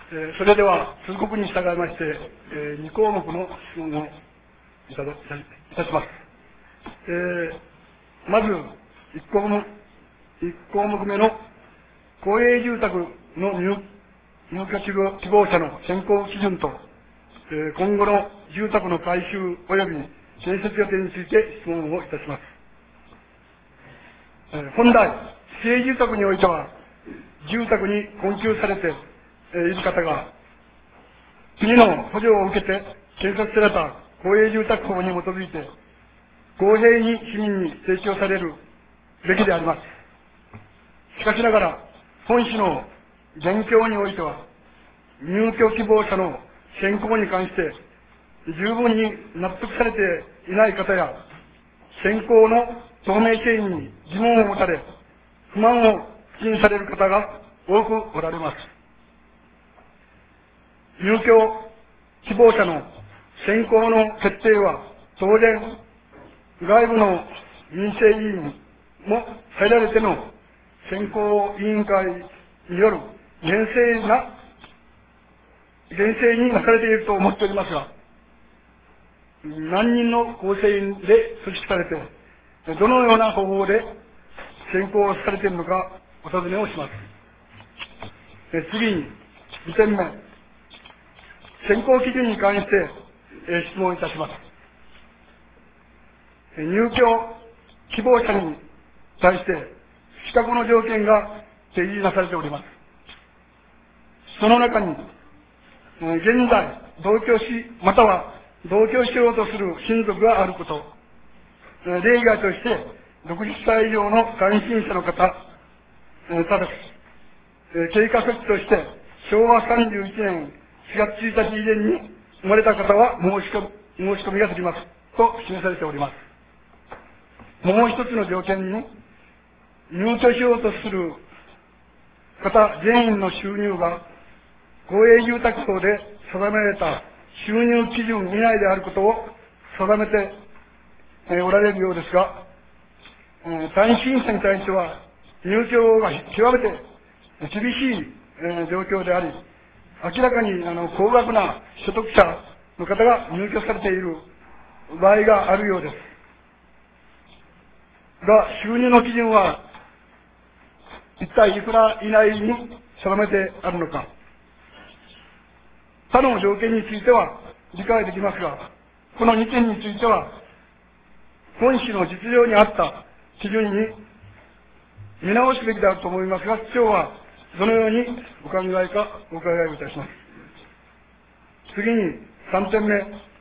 それでは、通告に従いまして、2項目の質問をいたします。まず1項目目の公営住宅の入居希望者の選考基準と、今後の住宅の改修及び建設予定について質問をいたします。本来、市営住宅においては、住宅に困窮されている方が、国の補助を受けて建設された公営住宅法に基づいて、公平に市民に提供されるべきであります。しかしながら、本市の現況においては、入居希望者の選考に関して、十分に納得されていない方や、選考の透明性に疑問を持たれ、不満を口にされる方が多くおられます。入居希望者の選考の決定は、当然、外部の民生委員も入られての選考委員会による厳正になされていると思っておりますが、何人の構成員で組織されて、どのような方法で選考されているのかお尋ねをします。次に、2点目、選考基準に関して質問いたします。入居希望者に対して資格の条件が提示なされております。その中に、現在同居し、または同居しようとする親族があること、例外として60歳以上の単身者の方、ただし、経過措置として昭和31年4月1日以前に生まれた方は申し込みができますと示されております。もう一つの条件に、入居しようとする方全員の収入が公営住宅法で定められた収入基準以内であることを定めておられるようですが、単身者に対しては入居が極めて厳しい状況であり、明らかに高額な所得者の方が入居されている場合があるようです。が、収入の基準は一体いくら以内に定めてあるのか。他の条件については理解できますが、この2点については、本市の実情に合った基準に見直すべきであると思いますが、市長はどのようにお考えかお伺いをいたします。次に3点目。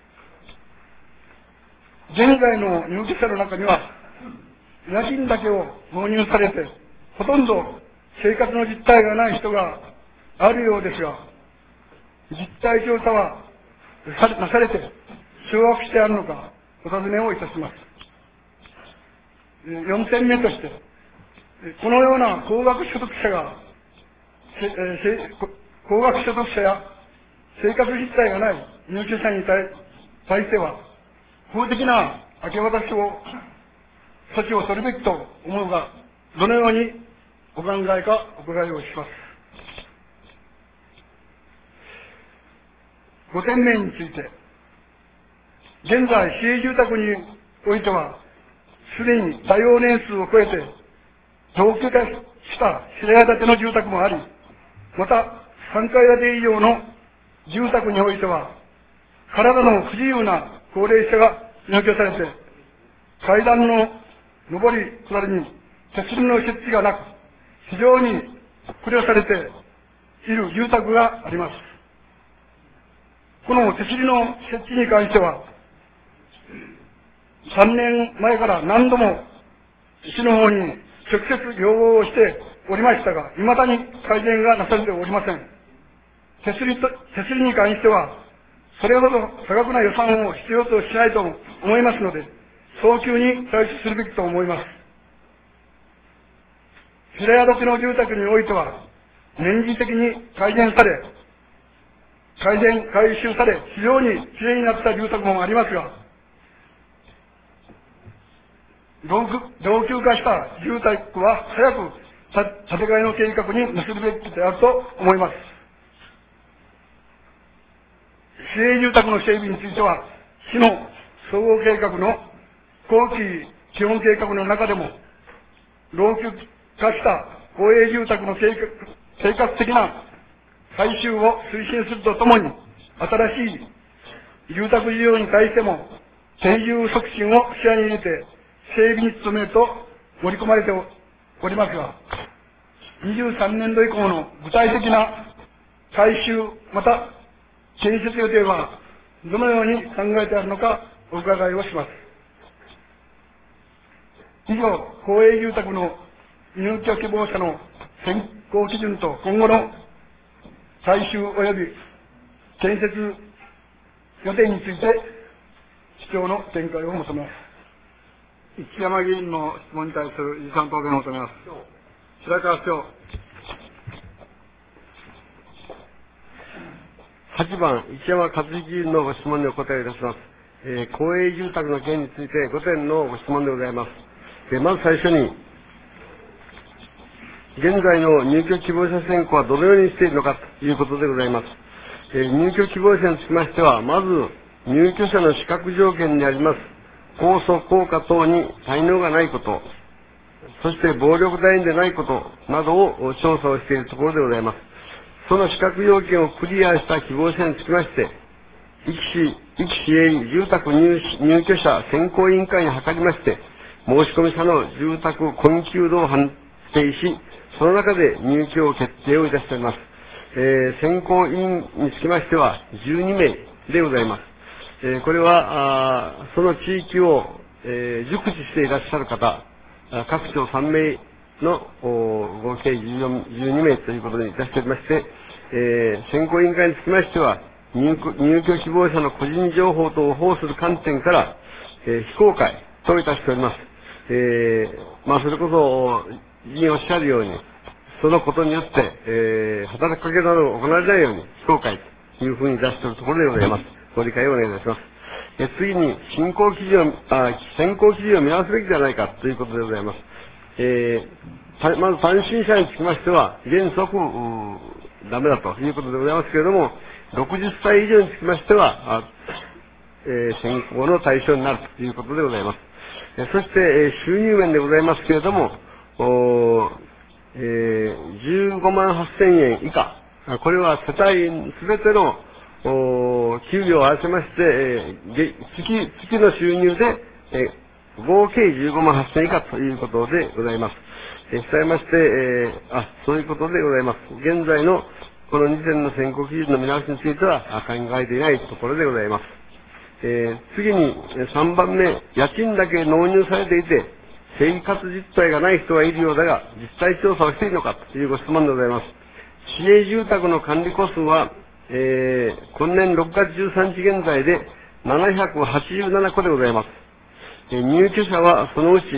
現在の入居者の中には、家賃だけを納入されて、ほとんど生活の実態がない人があるようですが、実態調査はなされて、掌握してあるのか、お尋ねをいたします。4点目として、このような高額所得者や生活実態がない入居者に対しては、法的な明け渡し措置を取るべきと思うが、どのようにお考えかお伺いをします。5点目について、現在、市営住宅においては、すでに耐用年数を超えて、老朽化した平屋建ての住宅もあり、また、3階建て以上の住宅においては、体の不自由な高齢者が入居されて、階段の上り下りに手すりの設置がなく、非常に苦慮されている住宅があります。この手すりの設置に関しては、3年前から何度も市の方に直接要望をしておりましたが、未だに改善がなされておりません。手すりに関しては、それほど多額な予算を必要としないと思いますので、早急に対処するべきと思います。平屋建ての住宅においては、年次的に改修され、非常にきれいになった住宅もありますが、老朽化した住宅は早く建て替えの計画になするべきであると思います。 市営住宅の整備については、市の総合計画の後期基本計画の中でも、老朽化した公営住宅の計画的な改修を推進するとともに、新しい住宅需要に対しても、定住促進を視野に入れて、整備に努めると盛り込まれておりますが、23年度以降の具体的な改修、また建設予定はどのように考えてあるのかお伺いをします。以上、公営住宅の入居希望者の選考基準と今後の改修及び建設予定について、市長の見解を求めます。 一山議員の質問に対する持参答弁を求めます。白川市長。 8番、一山和之議員のご質問にお答えいたします。公営住宅の件について5点のご質問でございます。まず最初に、現在の入居希望者選考はどのようにしているのかということでございます。入居希望者につきましては、まず、入居者の資格条件にあります、高素効果等に滞納がないこと、そして暴力団員でないことなどを調査をしているところでございます。その資格要件をクリアした希望者につきまして、壱岐市営住宅入居者選考委員会に諮りまして、申込者の住宅困窮度を判定し、その中で入居を決定をいたしております。選考委員につきましては12名でございます。これは、その地域を、熟知していらっしゃる方、各町3名の合計12名ということにいたしておりまして、選考委員会につきましては、入居希望者の個人情報等を保護する観点から、非公開といたしております。それこそ、議員おっしゃるように、そのことによって、働きかけなどを行われないように、非公開というふうに出しているところでございます。ご理解をお願いいたします。次に、選考基準を見直すべきではないかということでございます。まず単身者につきましては、原則、ダメだということでございますけれども、60歳以上につきましては、選考の対象になるということでございます。そして、収入面でございますけれども、15万8000円以下、これは世帯すべての給与を合わせまして、月の収入で、合計15万8000円以下ということでございます。したがいまして、そういうことでございます。現在のこの2点の選考基準の見直しについては考えていないところでございます。次に3番目、家賃だけ納入されていて、生活実態がない人はいるようだが、実態調査をしているのかというご質問でございます。市営住宅の管理戸数は、今年6月13日現在で787戸でございます。入居者はそのうち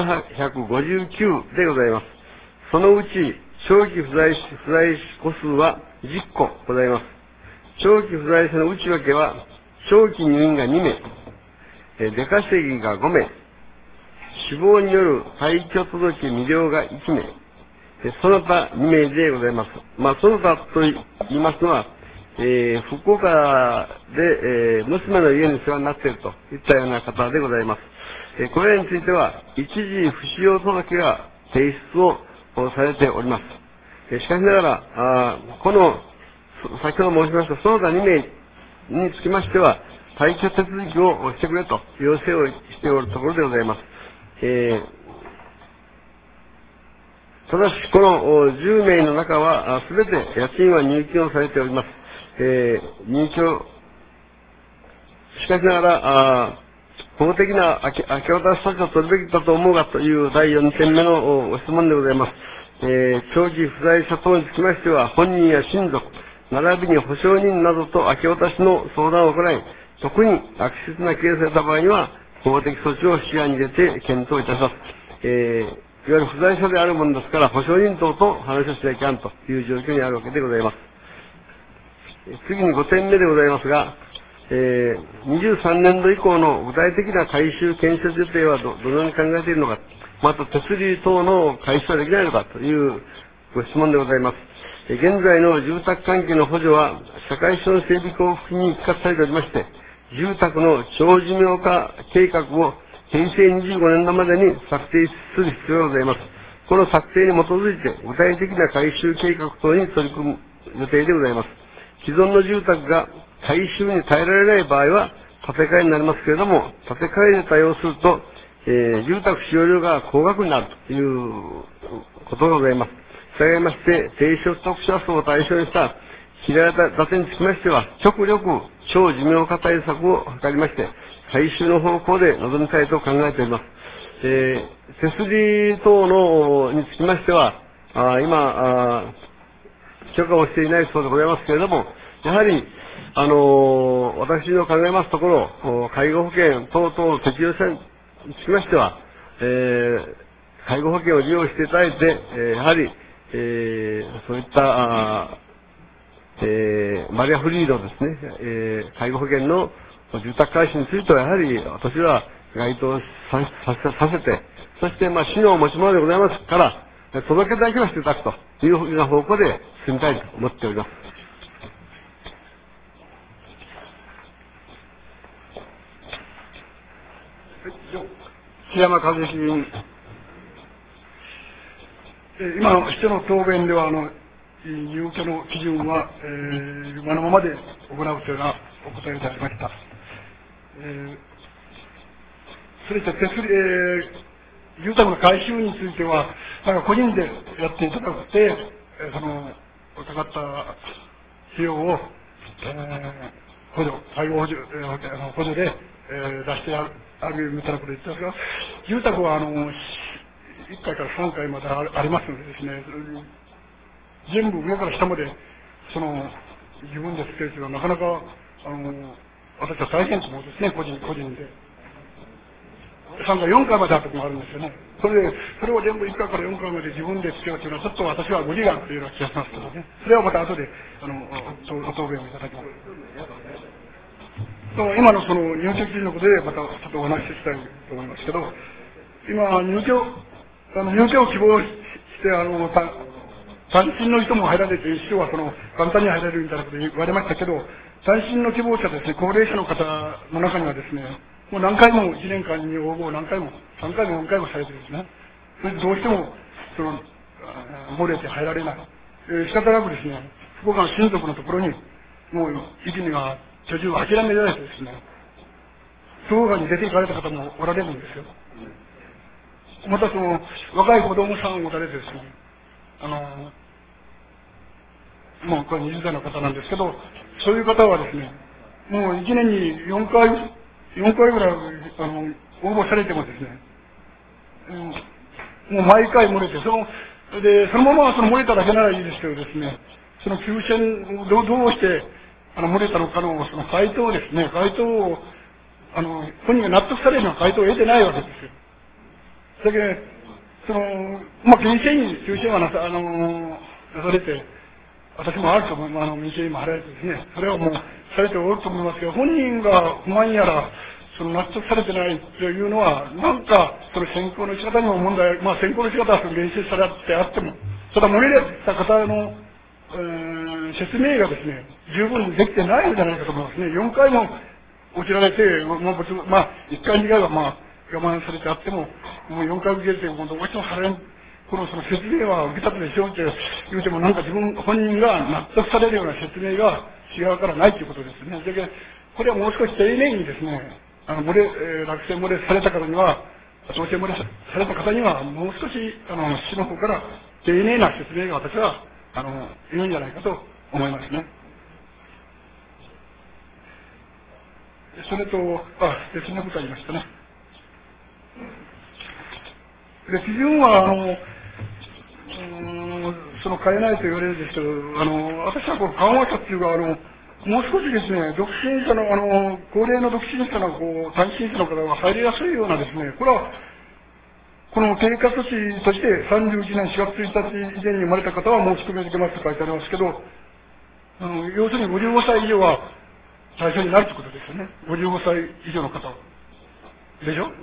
759でございます。そのうち長期不在戸数は10戸ございます。長期不在者の内訳は、長期入院が2名、出稼ぎが5名、死亡による退去届未了が1名、その他2名でございます。その他と言いますのは、福岡で、娘の家に世話になっているといったような方でございます。これらについては、一時不使用届が提出をされております。しかしながら、先ほど申しましたその他2名につきましては、退去手続きをしてくれと要請をしておるところでございます。ただし、この10名の中は、すべて家賃は入金をされております。しかしながら、法的な明け渡し措置を取るべきだと思うがという第4点目のご質問でございます。長期不在者等につきましては、本人や親族、並びに保証人などと明け渡しの相談を行い、特に悪質なケースが出た場合には、法的措置を視野に入れて検討いたします。いわゆる不在者であるものですから、保証人等と話をしなきゃいけないという状況にあるわけでございます。次に5点目でございますが、23年度以降の具体的な改修建設予定はどのように考えているのか、また手すり等の改修はできないのかというご質問でございます。現在の住宅関係の補助は堺市の整備交付金に一括されておりまして、住宅の長寿命化計画を平成25年度までに策定する必要がございます。この策定に基づいて、具体的な改修計画等に取り組む予定でございます。既存の住宅が改修に耐えられない場合は、建て替えになりますけれども、建て替えで対応すると、住宅使用料が高額になるということがございます。従いまして、低所得者層を対象にした平屋建てにつきましては、極力超寿命化対策を図りまして、改修の方向で臨みたいと考えております。手すり等のにつきましては、今、許可をしていないそうでございますけれども、やはり、私の考えますところ、介護保険等々の適用者につきましては、介護保険を利用していただいて、やはり、そういった、バリアフリーのですね、介護保険の住宅改修については、やはり私は該当させて、そして、市の持ち物でございますから、届けだけはしていただくというふうな方向で進みたいと思っております。 檜山和之議員。 今の市長の答弁では、入居の基準は、今のままで行うというようなお答えでありました。それと手すり、住宅の改修については、個人でやっていただくて、かかった費用を、補助、介護補助、補助で、出してあげるみたいなことを言ってますが、住宅は1階から3階までありますのでですね、全部上から下まで、自分でつけるというのはなかなか、私は大変と思うんですね、個人で。3階、4階まであるところもあるんですよね。それを全部1階から4階まで自分でつけようというのは、ちょっと私は無理があるというような気がしますけどね。それはまた後で、ご答弁をいただきます。今の入居基準のことで、またちょっとお話ししたいと思いますけど、今、入居を希望して、単身の人も入られて、市長は簡単に入れるみたいなこと言われましたけど、単身の希望者ですね、高齢者の方の中にはですね、もう何回も1年間に応募を何回も、3回も4回もされてですね、それでどうしても、漏れて入られない。仕方なくですね、福岡の親族のところに、もう、一気には居住を諦められてですね、福岡に出て行かれた方もおられるんですよ。また若い子供さんを持たれてですね、もうこれ20代の方なんですけど、そういう方はですね、もう1年に4回ぐらい、応募されてもですね、もう毎回漏れて、そのまま漏れただけならいいですけどですね、抽選、どうして、漏れたのかの、回答ですね、回答を、本人が納得されるような回答を得てないわけですよ。だけど、民生はなされて、私もあると思います。民生委員も払われてですね、それはもうされておると思いますけど、本人が不満やら、納得されてないというのは、なんか、選考の仕方にも問題、選考の仕方は練習されてあっても、ただ漏れた方の、説明がですね、十分にできてないんじゃないかと思いますね。4回も落ちられて、1回2回は我慢されてあっても、もう4回受けて、どうしても払えん、説明は受けたとでしょうって言うても、なんか本人が納得されるような説明が違うからないということですね。だけど、これはもう少し丁寧にですね、落選漏れされた方には、当選漏れされた方には、もう少し、市の方から丁寧な説明が私は、いいんじゃないかと思いますね。それと、別のことありましたね。で、基準は、変えないと言われるんですけど、私は緩和策っていうか、もう少しですね、独身者の、高齢の独身者の、単身者の方が入りやすいようなですね、これは、この経過措置として31年4月1日以前に生まれた方は申し込みできますと書いてありますけど、要するに55歳以上は対象になるということですよね。55歳以上の方は。でしょ？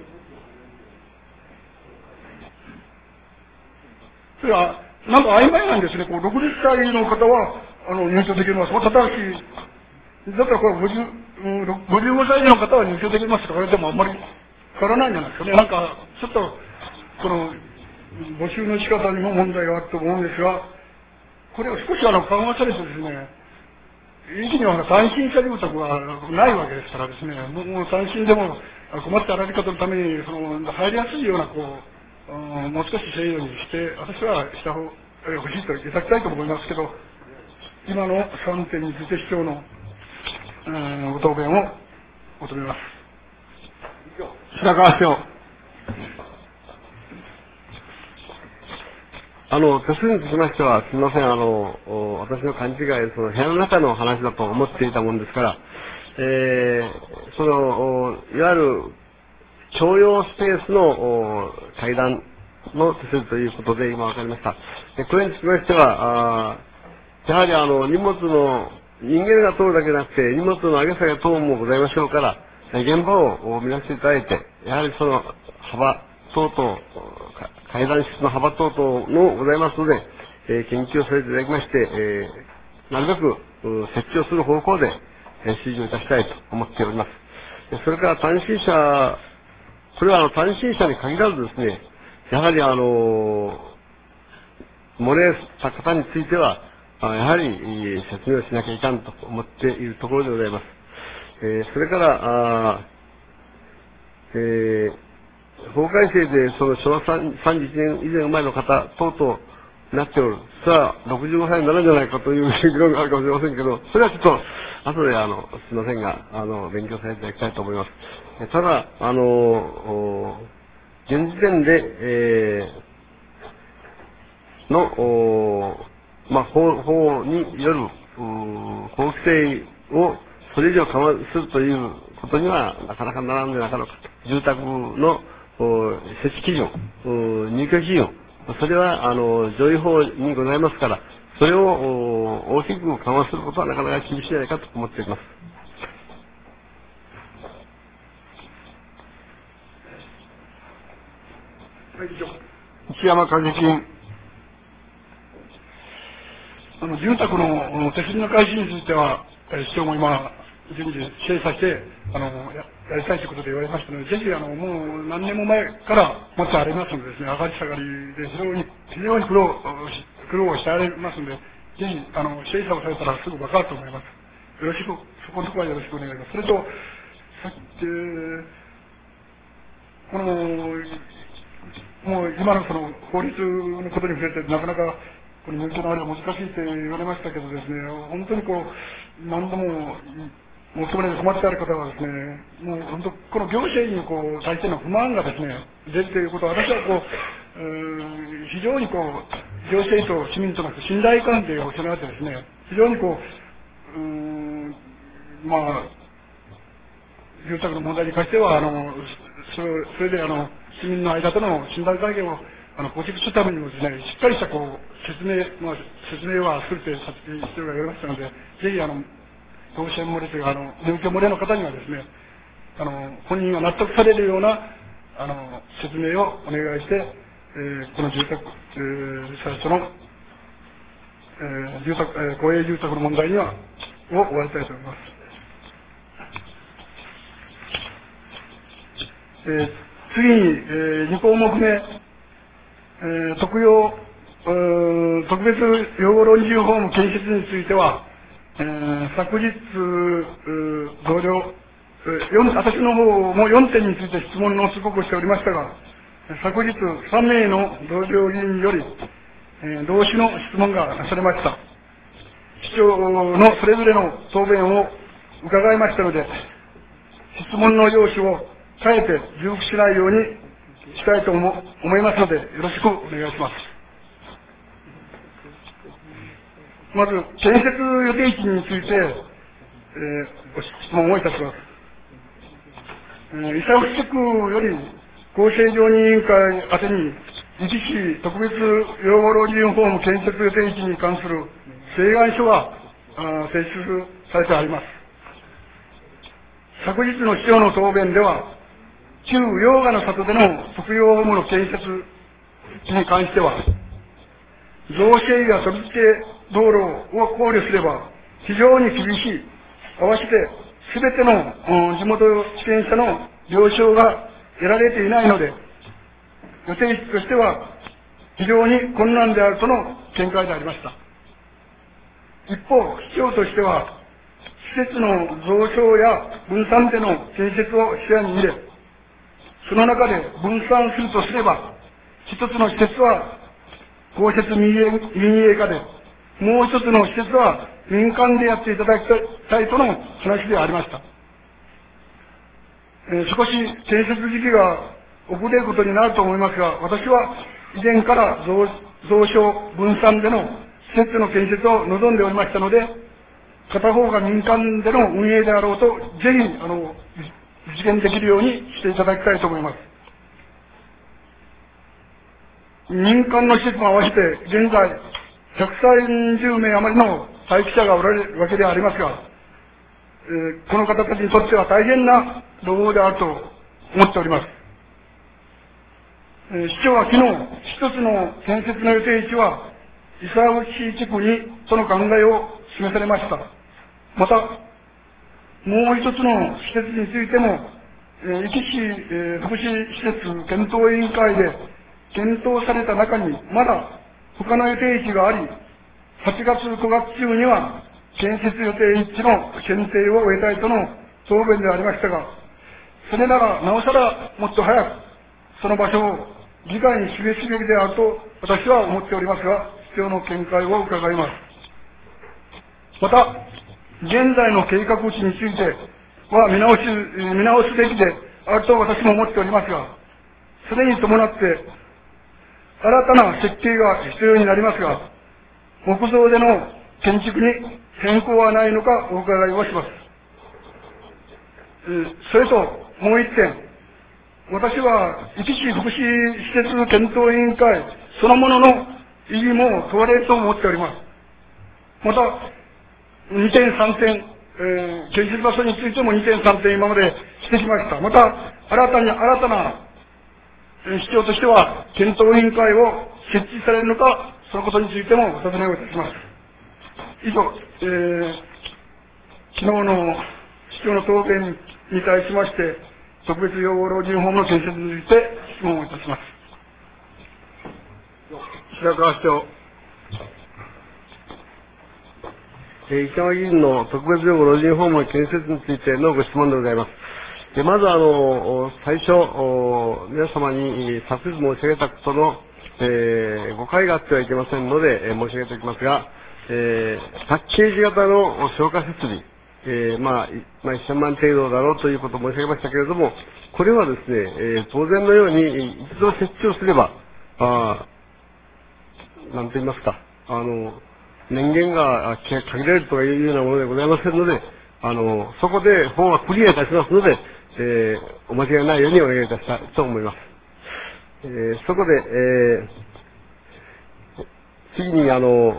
それは、なんか曖昧なんですね。60歳の方は入居できます。ただし、だったらこれ55歳以上の方は入居できますとか言われてもあんまり変わらないんじゃないですかね。なんか、ちょっと、この、募集の仕方にも問題があると思うんですが、これを少し緩和されてですね、一気には単身者住宅はないわけですからですね、もう単身でも困った歩き方のために、入りやすいような、もう少し制度にして、私はした方が欲しいといただきたいと思いますけど、今の3点について市長の、ご答弁を求めます。白川市長。 手数につきましては、すみません、私の勘違いで、部屋の中の話だと思っていたものですから、いわゆる、共用スペースの階段の手数ということで今わかりました。これにつきましては、やはり荷物の、人間が通るだけでなくて、荷物の上げ下げ等もございましょうから、現場を見なしていただいて、やはり幅等々、階段室の幅等々のございますので、研究をさせていただきまして、なるべく設置をする方向で、指示をいたしたいと思っております。それから単身者、これは単身者に限らずですね、やはり漏れた方については、やはり説明をしなきゃいかんと思っているところでございます。それから、法改正で昭和31年以前生まれの方等々になっておる。それは65歳になるんじゃないかという議論があるかもしれませんけど、それはちょっと後ですみませんが、勉強させていただきたいと思います。ただ、現時点で、法による、法規制をそれ以上緩和するということにはなかなかならんでなかろうかと。住宅の設置基準、入居基準、それは、上位法にございますから、それを大きく緩和することはなかなか厳しいんじゃないかと思っております。 内山景金。住宅の手すりの改修については、市長も今、順次精査して、やりたいということで言われましたので、ぜひ、もう何年も前から持ってありますのでですね、上がり下がりで非常に苦労をしてありますので、ぜひ、精査をされたらすぐ分かると思います。よろしく、そこのところはよろしくお願いします。それと、もう今の法律のことに触れて、なかなか、これ入居のあれは難しいと言われましたけどですね、本当に何度も求められて困ってある方はですね、もう本当、この行政に対しての不満がですね、出るということは、私は非常に行政と市民との信頼関係を備えてですね、非常に住宅の問題に関しては、それで市民の間との信頼関係を構築するためにもですね、しっかりした説明はするという必要がありましたので、ぜひ当選漏れという入居漏れの方にはですね、本人が納得されるような説明をお願いして、この住宅、最初の、公営住宅の問題を終わりたいと思います。次に、2項目目、特別養護老人ホーム建設については、昨日、同僚、私の方も4点について質問の通告をしておりましたが、昨日3名の同僚議員より、同種の質問がなされました。市長のそれぞれの答弁を伺いましたので、質問の用紙を変えて重複しないようにしたいと思いますので、よろしくお願いします。まず、建設予定地について、ご質問をいたします。伊佐伏区より厚生常任委員会宛てに、壱岐市特別養護老人ホーム建設予定地に関する請願書が提出されてあります。昨日の市長の答弁では、旧洋賀の里での特養ホームの建設に関しては、造成や取り付け道路を考慮すれば、非常に厳しい。合わせて、すべての地元地権者の了承が得られていないので、予定室としては非常に困難であるとの見解でありました。一方、市長としては、施設の増床や分散での建設を視野に入れ、その中で分散するとすれば、一つの施設は公設民営化で、もう一つの施設は民間でやっていただきたいとの話でありました。少し建設時期が遅れることになると思いますが、私は以前から増床分散での施設の建設を望んでおりましたので、片方が民間での運営であろうと、ぜひ実現できるようにしていただきたいと思います。民間の施設も合わせて、現在130名余りの待機者がおられるわけでありますが、この方たちにとっては大変な労働であると思っております。市長は昨日、一つの建設の予定地は、伊佐内地区にその考えを示されました。また、もう一つの施設についても、壱岐市福祉施設検討委員会で検討された中に、まだ他の予定地があり、8月9月中には建設予定地の選定を終えたいとの答弁でありましたが、それならなおさらもっと早くその場所を議会に示すべきであると私は思っておりますが、市長の見解を伺います。また、現在の計画地については見直すべきであると私も思っておりますが、それに伴って新たな設計が必要になりますが、木造での建築に変更はないのかお伺いをします。それともう一点、私は壱岐市福祉施設検討委員会そのものの意義も問われると思っております。また、2点3点、建設場所についても2点3点今までしてきました。また、新たな市長としては検討委員会を設置されるのか、そのことについてもお尋ねをいたします。以上、昨日の市長の答弁に対しまして、特別養護老人ホームの建設について質問をいたします。 白川市長。 石山議員の特別養護老人ホームの建設についてのご質問でございます。まず最初、皆様に昨日申し上げたことの、誤解があってはいけませんので、申し上げておきますが、パッケージ型の消火設備、1000万程度だろうということを申し上げましたけれども、これはですね、当然のように一度設置をすれば、なんと言いますか、年限が限られるというようなものでございませんので、そこで法はクリアいたしますので、お間違いないようにお願いいたしたいと思います。そこで、次に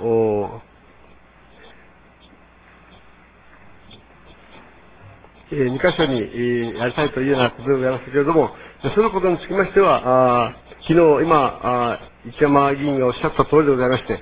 2箇所にやりたいというようなことでございますけれども、そのことにつきましては、昨日、市山議員がおっしゃった通りでございまして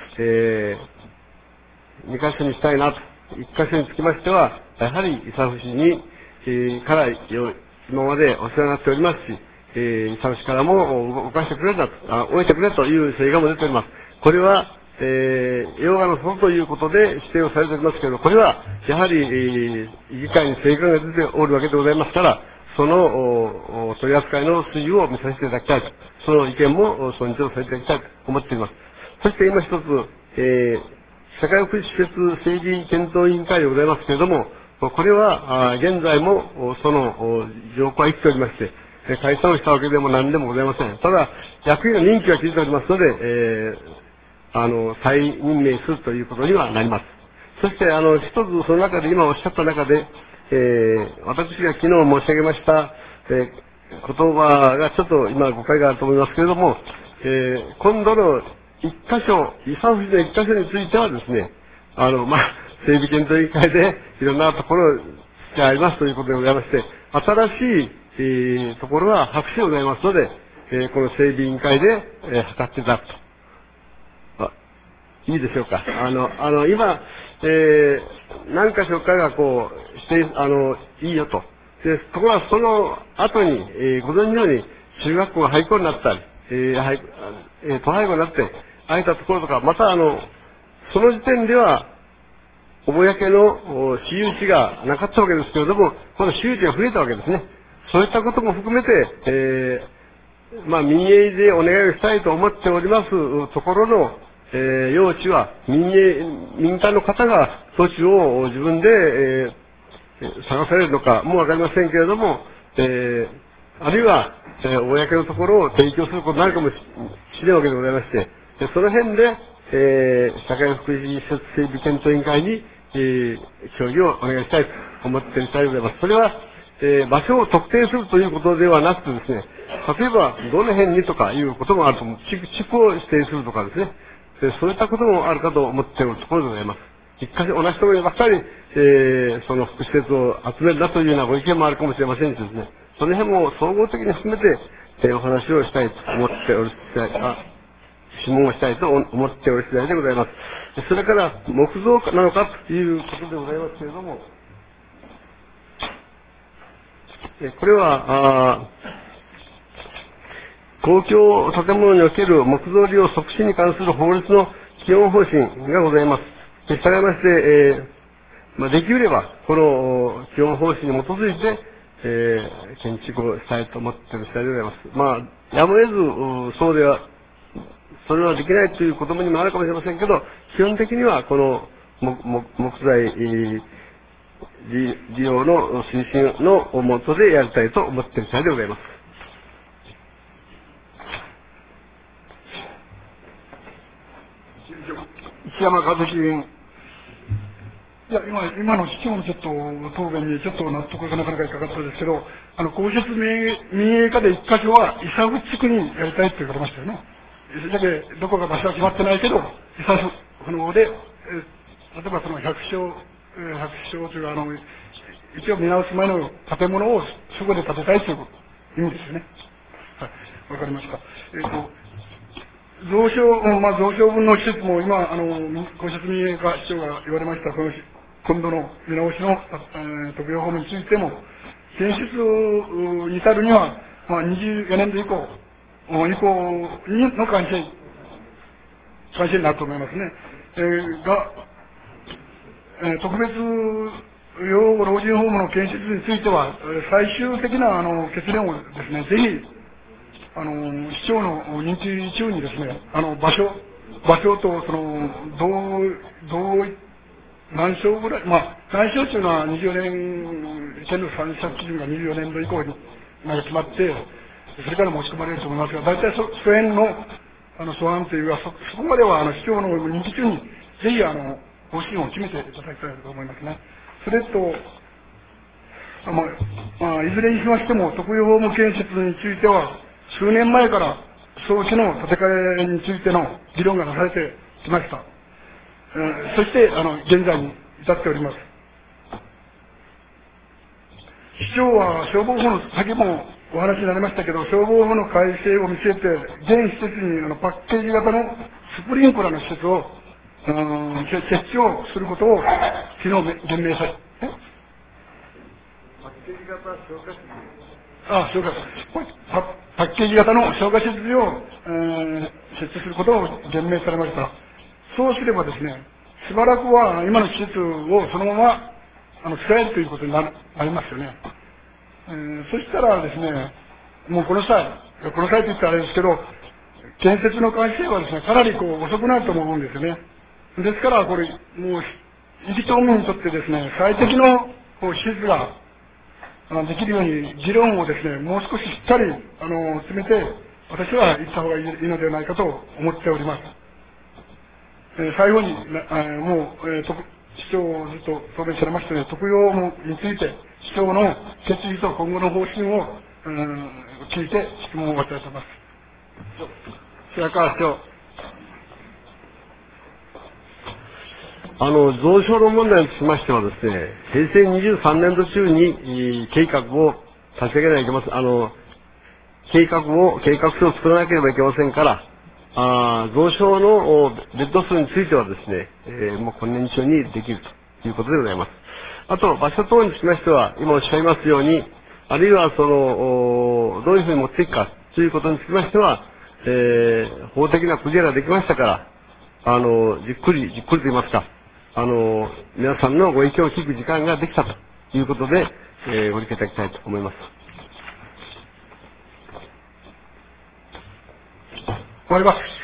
、2箇所にしたいなと。1箇所につきましては、やはり伊佐府市に、から今までお世話になっておりますし、伊佐府市からも動かしてくれたと、終えてくれという請願も出ております。これは、ヨガの外ということで指定をされておりますけれど、これは、やはり、議会に請願が出ておるわけでございますから、その、取り扱いの推移を見させていただきたいと。その意見も尊重させていただきたいと思っています。そして今一つ、社会福祉施設整備検討委員会でございますけれども、これは、現在も、その、条項は生きておりまして、解散をしたわけでも何でもございません。ただ、役員の任期が切れておりますので、再任命するということにはなります。そして、一つその中で、今おっしゃった中で、私が昨日申し上げました、言葉がちょっと今誤解があると思いますけれども、今度の一箇所、伊佐府市の一箇所についてはですね、整備検討委員会でいろんなところがありますということでございまして、新しい、ところは白紙でございますので、この整備委員会で、測っていただくと。 いいでしょうか。今、何か所かがこう、して、いいよと。で、ところがその後に、ご存知のように、中学校が廃校になったり、都廃校になって、空いたところとか、またその時点では、公の私有地がなかったわけですけれども、この私有地が増えたわけですね。そういったことも含めて、民営でお願いをしたいと思っておりますところの、用地は民間の方が土地を自分で、探されるのかもわかりませんけれども、あるいは、公のところを提供することになるかもしれないわけでございまして、その辺で、社会福祉施設整備検討委員会に、協議をお願いしたいと思っている次第でございます。それは、場所を特定するということではなくてですね、例えば、どの辺にとかいうこともあると思う。地区を指定するとかですね。そういったこともあるかと思っておるところでございます。一箇所同じところにばっかり、その福祉施設を集めるなというようなご意見もあるかもしれませんしですね。その辺も総合的に含めて、お話をしたいと思っておる質問をしたいと思っておる次第でございます。それから、木造なのかということでございますけれども、これは、公共建物における木造利用促進に関する法律の基本方針がございます。従いまして、できれば、この基本方針に基づいて、建築をしたいと思っている次第でございます。やむを得ず、それはできないということにもあるかもしれませんけど、基本的にはこの木材利用の推進のもとでやりたいと思っている次第でございます。 石山和樹議員。 いや、今の市長のちょっと答弁にちょっと納得がなかなかいかなかったですけど、公設民営化で一箇所は、伊佐地区にやりたいって言われましたよね。だけどこか場所は決まってないけど、伊佐府の方で、例えばその百姓というか、一応見直す前の建物をそこで建てたいという意味ですよね。はい、わかりました。増床分の施設も今、公設民営化市長が言われました、今度の見直しの、特養ホームについても、建設に至るには、24年度以降の関係になると思いますね。特別養護老人ホームの建設については、最終的な結論をですね、ぜひ、市長の任期中にですね、場所と、何床ぐらい、何床というのは24年、県の算出基準が24年度以降に決まって、それから申し込まれると思いますが、大体そ辺の、素案というか、そこまでは、市長の任期中に、ぜひ、方針を決めていただきたいと思いますね。それと、いずれにしましても、特養ホーム建設については、数年前から装置の建て替えについての議論がなされてきました。そして、現在に至っております。市長は消防法の、先もお話になりましたけど、消防法の改正を見据えて、現施設にパッケージ型のスプリンクラーの施設を、設置をすることを、昨日言明され、 パッケージ型消火設パッケージ型の消火設備を、設置することを言明されました。そうすればですね、しばらくは今の施設をそのまま使えるということになりますよね。そしたらですね、もうこの際と言ったらあれですけど、建設の完成はですね、かなり遅くなると思うんですよね。ですから、これ、もう、壱岐町民にとってですね、最適の施設ができるように、議論をですね、もう少ししっかり、詰めて、私は言った方がいいのではないかと思っております。最後に、もう、市長ずっと答弁されましたね、特養について、市長の決意と今後の方針を、聞いて質問を渡します。 白川市長。 増床の問題につきましてはですね、平成23年度中に計画を立ち上げないといけません。計画書を作らなければいけませんから、 増床のベッド数についてはですね、もう今年中にできるということでございます。あと、場所等につきましては、今おっしゃいますように、あるいはどういうふうに持っていくかということにつきましては、法的なクリアができましたから、じっくりと言いますか、皆さんのご意見を聞く時間ができたということで、ご理解いただきたいと思います。 終わります。